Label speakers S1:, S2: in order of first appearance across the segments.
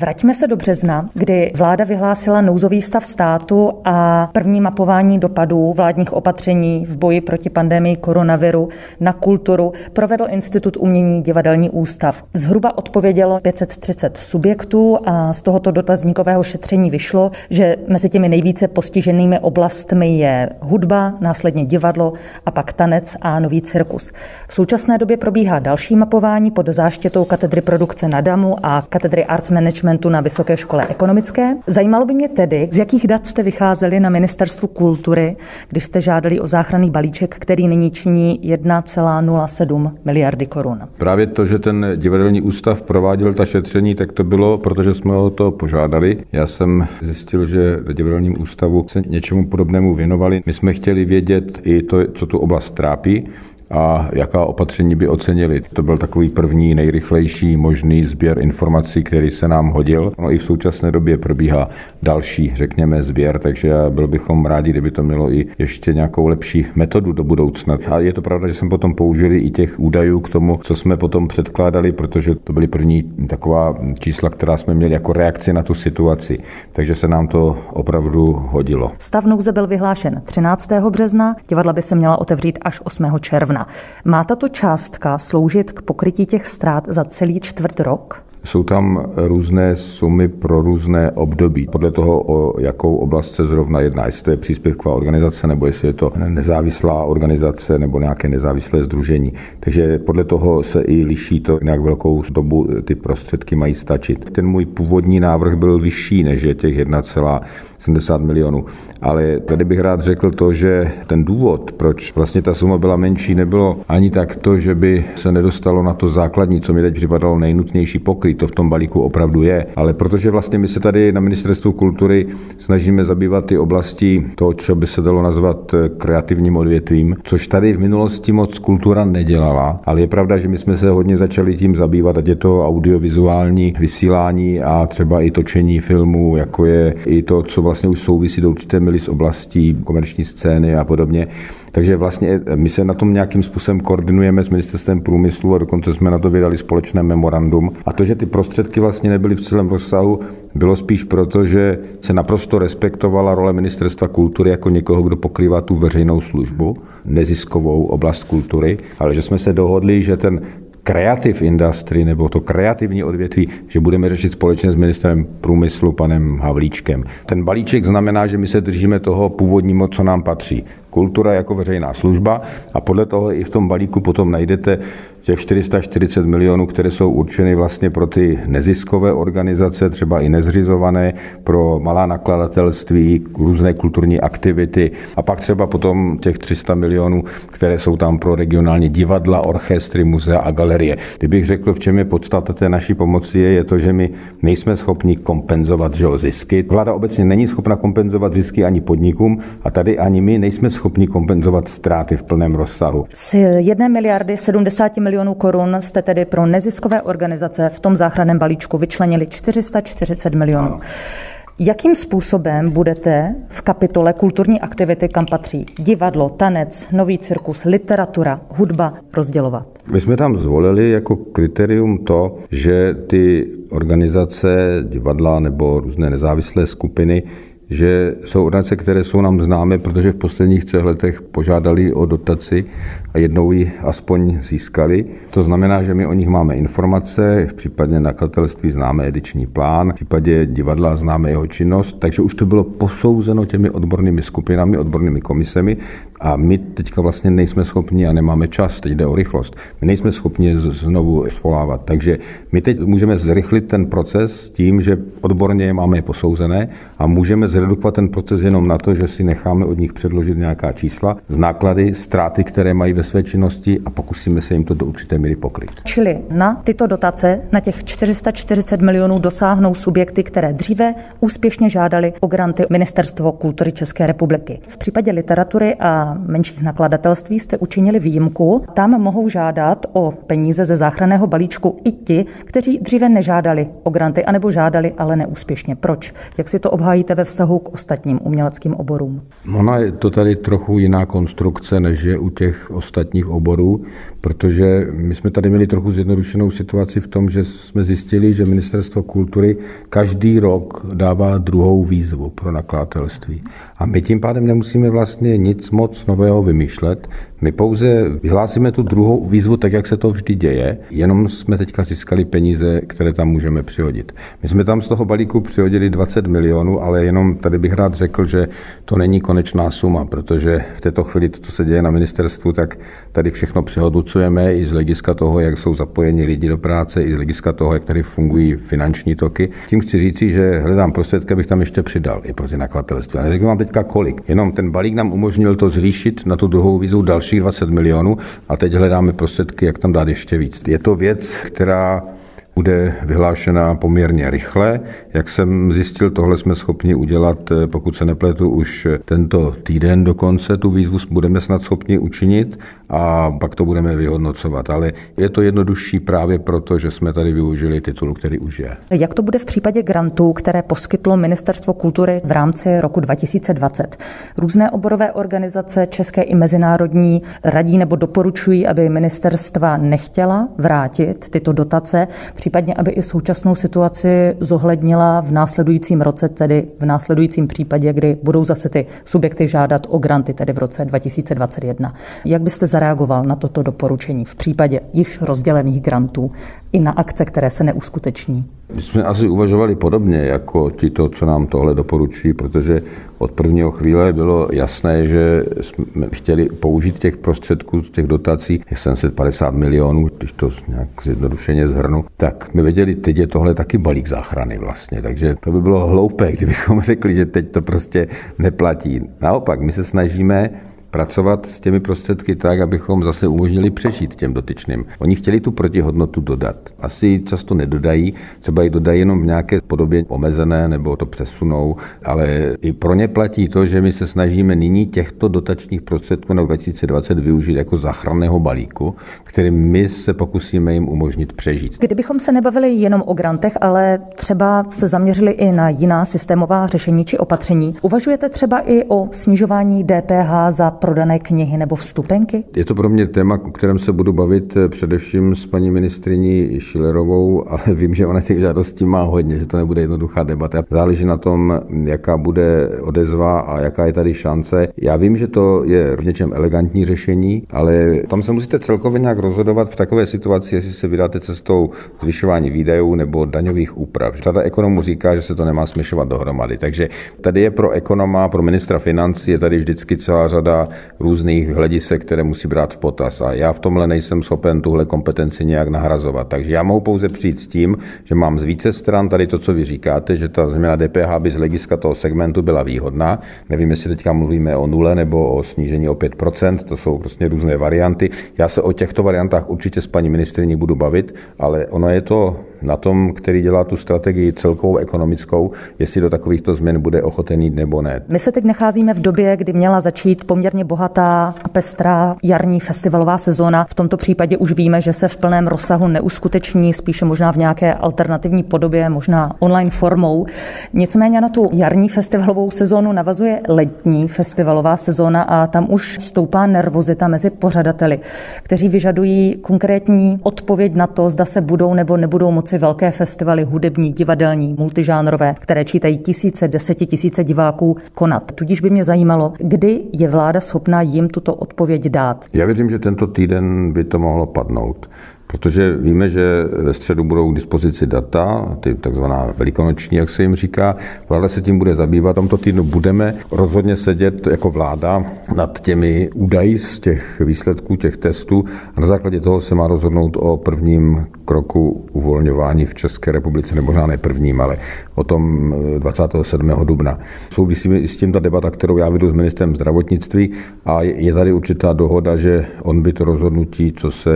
S1: Vraťme se do března, kdy vláda vyhlásila nouzový stav státu a první mapování dopadů vládních opatření v boji proti pandemii koronaviru na kulturu provedl Institut umění Divadelní ústav. Zhruba odpovědělo 530 subjektů a z tohoto dotazníkového šetření vyšlo, že mezi těmi nejvíce postiženými oblastmi je hudba, následně divadlo a pak tanec a nový cirkus. V současné době probíhá další mapování pod záštitou katedry produkce na DAMu a katedry Arts Managementu na Vysoké škole ekonomické. Zajímalo by mě tedy, z jakých dat jste vycházeli na Ministerstvu kultury, když jste žádali o záchranný balíček, který nyní činí 1,07 miliardy korun.
S2: Právě to, že ten divadelní ústav prováděl ta šetření, tak to bylo, protože jsme o to požádali. Já jsem zjistil, že v divadelním ústavu se něčemu podobnému věnovali. My jsme chtěli vědět i to, co tu oblast trápí a jaká opatření by ocenili. To byl takový první nejrychlejší možný sběr informací, který se nám hodil. No i v současné době probíhá další, řekněme, sběr, takže byl bychom rádi, kdyby to mělo i ještě nějakou lepší metodu do budoucna. A je to pravda, že jsme potom použili i těch údajů k tomu, co jsme potom předkládali, protože to byly první taková čísla, která jsme měli jako reakci na tu situaci. Takže se nám to opravdu hodilo.
S1: Stav nouze byl vyhlášen 13. března, divadla by se měla otevřít až 8. června. Má tato částka sloužit k pokrytí těch ztrát za celý čtvrt rok?
S2: Jsou tam různé sumy pro různé období. Podle toho, o jakou oblast se zrovna jedná. Jestli to je příspěvková organizace, nebo jestli je to nezávislá organizace, nebo nějaké nezávislé sdružení. Takže podle toho se i liší to, jak velkou dobu ty prostředky mají stačit. Ten můj původní návrh byl vyšší, než je těch 1,70 milionů. Ale tady bych rád řekl to, že ten důvod, proč vlastně ta suma byla menší, nebylo ani tak to, že by se nedostalo na to základní, co mi teď připadalo nejnutnější pokryt. To v tom balíku opravdu je. Ale protože vlastně my se tady na Ministerstvu kultury snažíme zabývat ty oblasti toho, co by se dalo nazvat kreativním odvětvím, což tady v minulosti moc kultura nedělala. Ale je pravda, že my jsme se hodně začali tím zabývat, ať je to audiovizuální vysílání a třeba i točení filmů, jako je i to, co vlastně už souvisí do určité míry s oblastí komerční scény a podobně. Takže vlastně my se na tom nějakým způsobem koordinujeme s Ministerstvem průmyslu a dokonce jsme na to vydali společné memorandum. A to, že ty prostředky vlastně nebyly v celém rozsahu, bylo spíš proto, že se naprosto respektovala role Ministerstva kultury jako někoho, kdo pokrývá tu veřejnou službu, neziskovou oblast kultury, ale že jsme se dohodli, že ten creative industry, nebo to kreativní odvětví, že budeme řešit společně s ministrem průmyslu panem Havlíčkem. Ten balíček znamená, že my se držíme toho původního, co nám patří. Kultura jako veřejná služba a podle toho i v tom balíku potom najdete těch 440 milionů, které jsou určeny vlastně pro ty neziskové organizace, třeba i nezřizované, pro malá nakladatelství, různé kulturní aktivity a pak třeba potom těch 300 milionů, které jsou tam pro regionální divadla, orchestry, muzea a galerie. Kdybych řekl, v čem je podstata té naší pomoci, je to, že my nejsme schopni kompenzovat zisky. Vláda obecně není schopna kompenzovat zisky ani podnikům a tady ani my nejsme schopni kompenzovat ztráty v plném rozsahu.
S1: Z 1 miliardy 70 milionů korun jste tedy pro neziskové organizace v tom záchranném balíčku vyčlenili 440 milionů. Ano. Jakým způsobem budete v kapitole kulturní aktivity, kam patří divadlo, tanec, nový cirkus, literatura, hudba, rozdělovat?
S2: My jsme tam zvolili jako kritérium to, že ty organizace, divadla nebo různé nezávislé skupiny, že jsou organizace, které jsou nám známé, protože v posledních 3 letech požádali o dotaci a jednou ji aspoň získali. To znamená, že my o nich máme informace, v případě nakladatelství známe ediční plán, v případě divadla známe jeho činnost, takže už to bylo posouzeno těmi odbornými skupinami, odbornými komisemi a my teďka vlastně nejsme schopni a nemáme čas, teď jde o rychlost, my nejsme schopni znovu svolávat, takže my teď můžeme zrychlit ten proces tím, že odborně je máme posouzené a můžeme zredukovat ten proces jenom na to, že si necháme od nich předložit nějaká čísla z náklady, ztráty, které mají ve své činnosti a pokusíme se jim to do určité míry pokryt.
S1: Čili na tyto dotace, na těch 440 milionů dosáhnou subjekty, které dříve úspěšně žádali o granty Ministerstvo kultury České republiky. V případě literatury a menších nakladatelství jste učinili výjimku. Tam mohou žádat o peníze ze záchranného balíčku i ti, kteří dříve nežádali o granty, anebo žádali, ale neúspěšně. Proč? Jak si to obhájíte ve vztahu vztahu k ostatním uměleckým oborům?
S2: Ona je to tady trochu jiná konstrukce, než je u těch ostatních oborů, protože my jsme tady měli trochu zjednodušenou situaci v tom, že jsme zjistili, že Ministerstvo kultury každý rok dává druhou výzvu pro nakladatelství. A my tím pádem nemusíme vlastně nic moc nového vymýšlet. My pouze vyhlásíme tu druhou výzvu tak, jak se to vždy děje, jenom jsme teďka získali peníze, které tam můžeme přihodit. My jsme tam z toho balíku přihodili 20 milionů, ale jenom tady bych rád řekl, že to není konečná suma, protože v této chvíli to, co se děje na ministerstvu, tak tady všechno přehodnocujeme i z hlediska toho, jak jsou zapojeni lidi do práce, i z hlediska toho, jak tady fungují finanční toky. Tím chci říci, že hledám prostředky, abych tam ještě přidal i pro ty nakladatelství. A neřeknu vám teďka kolik. Jenom ten balík nám umožnil to zvýšit na tu druhou výzvu dalších 20 milionů a teď hledáme prostředky, jak tam dát ještě víc. Je to věc, která bude vyhlášena poměrně rychle. Jak jsem zjistil, tohle jsme schopni udělat, pokud se nepletu, už tento týden dokonce. Tu výzvu budeme snad schopni učinit a pak to budeme vyhodnocovat. Ale je to jednodušší právě proto, že jsme tady využili titul, který už je.
S1: Jak to bude v případě grantů, které poskytlo Ministerstvo kultury v rámci roku 2020? Různé oborové organizace, české i mezinárodní, radí nebo doporučují, aby ministerstva nechtěla vrátit tyto dotace, případně aby i současnou situaci zohlednila v následujícím roce, tedy v následujícím případě, kdy budou zase ty subjekty žádat o granty, tedy v roce 2021. Jak byste zareagoval na toto doporučení v případě již rozdělených grantů i na akce, které se neuskuteční?
S2: My jsme asi uvažovali podobně jako ti, co nám tohle doporučují, protože od prvního chvíle bylo jasné, že jsme chtěli použít těch prostředků, těch dotací, 750 milionů, když to nějak zjednodušeně zhrnu, tak my věděli, teď je tohle taky balík záchrany vlastně, takže to by bylo hloupé, kdybychom řekli, že teď to prostě neplatí. Naopak, my se snažíme pracovat s těmi prostředky tak, abychom zase umožnili přežít těm dotyčným. Oni chtěli tu protihodnotu dodat. Asi ji často nedodají, třeba ji dodají jenom v nějaké podobě omezené nebo to přesunou, ale i pro ně platí to, že my se snažíme nyní těchto dotačních prostředků na 2020 využít jako záchranného balíku, kterým my se pokusíme jim umožnit přežít.
S1: Kdybychom se nebavili jenom o grantech, ale třeba se zaměřili i na jiná systémová řešení či opatření, uvažujete třeba i o snižování DPH za prodané knihy nebo vstupenky?
S2: Je to pro mě téma, o kterém se budu bavit především s paní ministryní Schillerovou, ale vím, že ona těch žádostí má hodně, že to nebude jednoduchá debata. Záleží na tom, jaká bude odezva a jaká je tady šance. Já vím, že to je v něčem elegantní řešení, ale tam se musíte celkově nějak rozhodovat v takové situaci, jestli se vydáte cestou zvyšování výdajů nebo daňových úprav. Řada ekonomů říká, že se to nemá směšovat dohromady. Takže tady je pro ekonoma, pro ministra financí je tady vždycky celá řada různých hledisek, které musí brát v potaz. A já v tomhle nejsem schopen tuhle kompetenci nějak nahrazovat. Takže já mohu pouze přijít s tím, že mám z více stran tady to, co vy říkáte, že ta změna DPH by z hlediska toho segmentu byla výhodná. Nevím, jestli teďka mluvíme o 0 nebo o snížení o 5%, to jsou prostě různé varianty. Já se o těchto variantách určitě s paní ministryní budu bavit, ale ono je to na tom, který dělá tu strategii celkovou ekonomickou, jestli do takovýchto změn bude ochoten jít nebo ne.
S1: My se teď nacházíme v době, kdy měla začít poměrně bohatá a pestrá jarní festivalová sezóna. V tomto případě už víme, že se v plném rozsahu neuskuteční, spíše možná v nějaké alternativní podobě, možná online formou. Nicméně na tu jarní festivalovou sezónu navazuje letní festivalová sezóna a tam už stoupá nervozita mezi pořadateli, kteří vyžadují konkrétní odpověď na to, zda se budou nebo nebudou moci velké festivaly hudební, divadelní, multižánrové, které čítají tisíce, desetitisíce diváků konat. Tudíž by mě zajímalo, kdy je vláda schopná jim tuto odpověď dát.
S2: Já věřím, že tento týden by to mohlo padnout. Protože víme, že ve středu budou k dispozici data, ty takzvaná velikonoční, jak se jim říká. Vláda se tím bude zabývat. Tomto týdnu budeme rozhodně sedět jako vláda nad těmi údaji z těch výsledků těch testů. A na základě toho se má rozhodnout o prvním kroku uvolňování v České republice, nebo možná ne prvním, ale o tom 27. dubna. Souvisí i s tím ta debata, kterou já vedu s ministrem zdravotnictví a je tady určitá dohoda, že on by to rozhodnutí, co se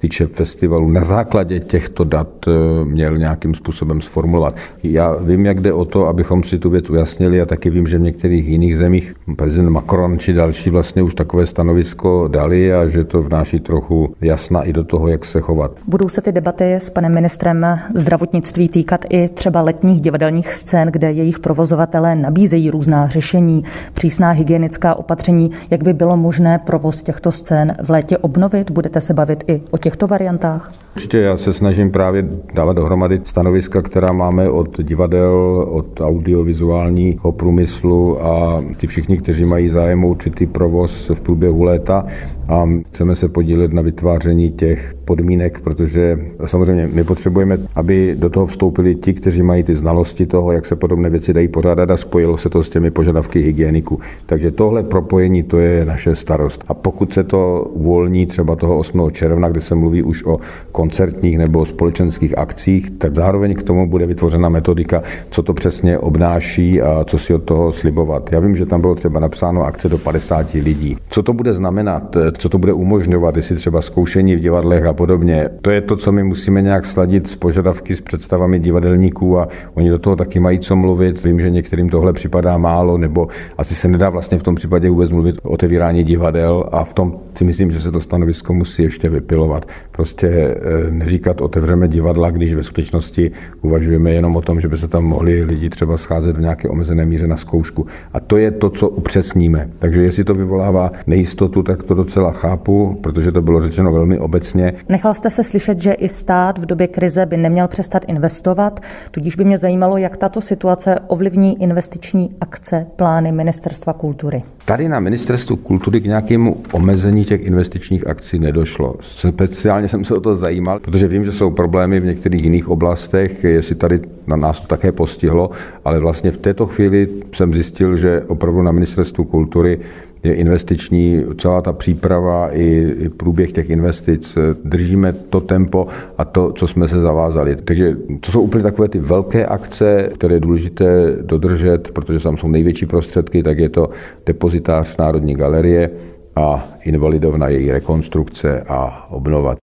S2: týče festivalu, na základě těchto dat měl nějakým způsobem sformulovat. Já vím, jak jde o to, abychom si tu věc ujasnili, a taky vím, že v některých jiných zemích prezident Macron či další vlastně už takové stanovisko dali a že to vnáší trochu jasna i do toho, jak se chovat.
S1: Budou se ty debaty s panem ministrem zdravotnictví týkat i třeba letních divadelních scén, kde jejich provozovatelé nabízejí různá řešení, přísná hygienická opatření, jak by bylo možné provoz těchto scén v létě obnovit? Budete se bavit i o těchto variantách?
S2: Určitě, já se snažím právě dávat dohromady stanoviska, která máme od divadel, od audiovizuálního průmyslu a ty všichni, kteří mají zájem o určitý provoz v průběhu léta, a chceme se podílet na vytváření těch podmínek, protože samozřejmě my potřebujeme, aby do toho vstoupili ti, kteří mají ty znalosti toho, jak se podobné věci dají pořádat, a spojilo se to s těmi požadavky hygieniků. Takže tohle propojení, to je naše starost. A pokud se to uvolní třeba toho 8. června, kde se mluví už o koncertních nebo společenských akcích, tak zároveň k tomu bude vytvořena metodika, co to přesně obnáší a co si od toho slibovat. Já vím, že tam bylo třeba napsáno akce do 50 lidí. Co to bude znamenat, co to bude umožňovat, jestli třeba zkoušení v divadlech a podobně. To je to, co my musíme nějak sladit s požadavky, s představami divadelníků, a oni do toho taky mají co mluvit. Vím, že některým tohle připadá málo, nebo asi se nedá vlastně v tom případě vůbec mluvit o otevírání divadel, a v tom si myslím, že se to stanovisko musí ještě vypilovat. Prostě neříkat otevřeme divadla, když ve skutečnosti uvažujeme jenom o tom, že by se tam mohli lidi třeba scházet v nějaké omezené míře na zkoušku. A to je to, co upřesníme. Takže jestli to vyvolává nejistotu, tak to docela chápu, protože to bylo řečeno velmi obecně.
S1: Nechal jste se slyšet, že i stát v době krize by neměl přestat investovat, tudíž by mě zajímalo, jak tato situace ovlivní investiční akce, plány Ministerstva kultury.
S2: Tady na Ministerstvu kultury k nějakému omezení těch investičních akcí nedošlo. Speciálně jsem se o to zajímal, protože vím, že jsou problémy v některých jiných oblastech, jestli tady na nás to také postihlo, ale vlastně v této chvíli jsem zjistil, že opravdu na Ministerstvu kultury je investiční, celá ta příprava i průběh těch investic, držíme to tempo a to, co jsme se zavázali. Takže to jsou úplně takové ty velké akce, které je důležité dodržet, protože tam jsou největší prostředky, tak je to depozitář Národní galerie a Invalidovna, její rekonstrukce a obnova.